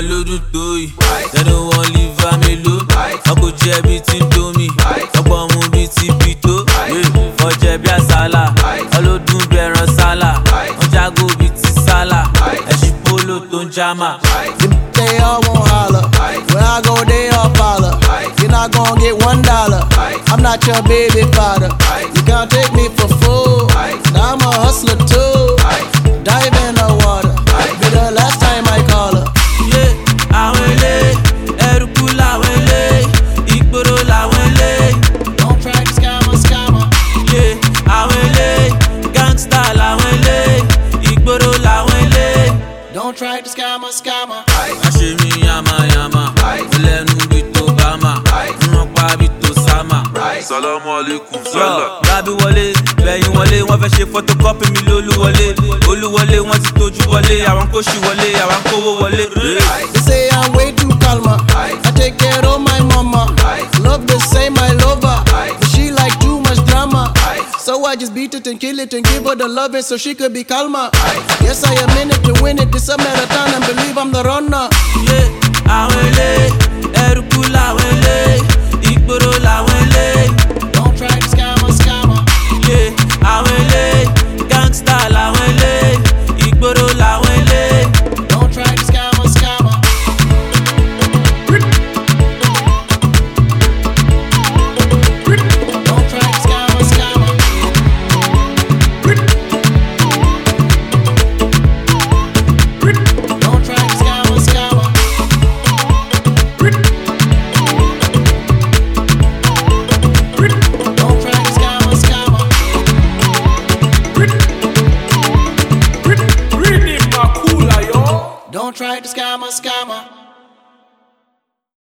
wọn lódún tó yìí. They no wan leave am alone. Wọn kò jẹ bí ti ń domi. Ọ̀pọ̀ mu bí ti bì tó. Wọ́n jẹ bí àsálà. Ọlọ́dún bí ẹran sálà. Wọ́n jágó bí ti sálà. Ẹ̀sìn polo tó ń jámà. They all won't holler. When I go, they all follow. You're not gon' get $1. I'm not your baby father. You can't take me for fool. Now I'm a hustler too. Dive in the water. Be the last time I call her. Yeah, àwọn ilé, ẹrùkú làwọn ilé, ìgboro làwọn ilé. Don't try to scammer. Yeah, àwọn ilé, gangsta làwọn ilé, ìgboro làwọn ilé. Don't try to scammer. Àṣé mi yamayama, mo lẹ́nu bí tó bá mà, rán pa bí tó sámà. Salamu alaikum sala. Rábí wọlé, bẹ̀yìn wọlé, wọ́n fẹ́ ṣe photocopy mi lólúwọlé. Olúwọlé, wọ́n ti tójú wọlé, àwọn kò ṣì wọlé, àwọn kówó wọlé. They say I'm way too calmer. I take care of my mama. Love the same, I love her. But she like too much drama. So I just beat it and kill it and give her the loving so she could be calmer. Yes, I am in it to win it. This a marathon and believe I'm the runner. Yeah, àwọn ilé, ẹrùkú làwọn ilé, ìgboro làwọn ilé. Don't try to scammer. Yeah, àwọn ilé, gangsta làwọn ilé, ìgboro làwọn ilé. Don't try to scammer. Don't try to scammer. Don't try to scammer. Don't try to scammer. Read it, Makula, yo. Don't try to scammer.